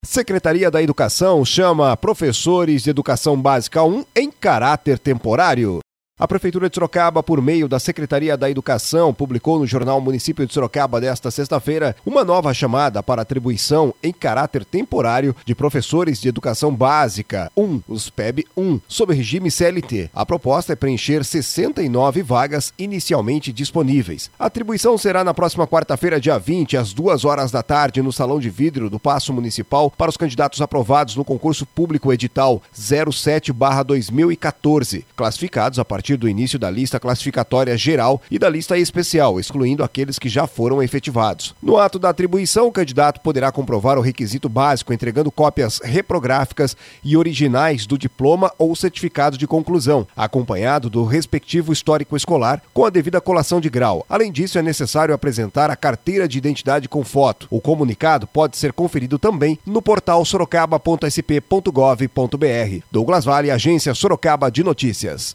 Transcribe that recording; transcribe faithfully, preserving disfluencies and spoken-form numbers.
Secretaria da Educação chama professores de Educação Básica um em caráter temporário. A Prefeitura de Sorocaba, por meio da Secretaria da Educação, publicou no jornal Município de Sorocaba desta sexta-feira uma nova chamada para atribuição em caráter temporário de professores de Educação Básica um, os P E B um, sob regime C L T. A proposta é preencher sessenta e nove vagas inicialmente disponíveis. A atribuição será na próxima quarta-feira, dia vinte, às duas horas da tarde, no Salão de Vidro do Paço Municipal, para os candidatos aprovados no concurso público edital zero sete barra dois mil e quatorze, classificados a partir do início da lista classificatória geral e da lista especial, excluindo aqueles que já foram efetivados. No ato da atribuição, o candidato poderá comprovar o requisito básico entregando cópias reprográficas e originais do diploma ou certificado de conclusão, acompanhado do respectivo histórico escolar com a devida colação de grau. Além disso, é necessário apresentar a carteira de identidade com foto. O comunicado pode ser conferido também no portal sorocaba ponto s p ponto gov ponto b r. Douglas Vale, Agência Sorocaba de Notícias.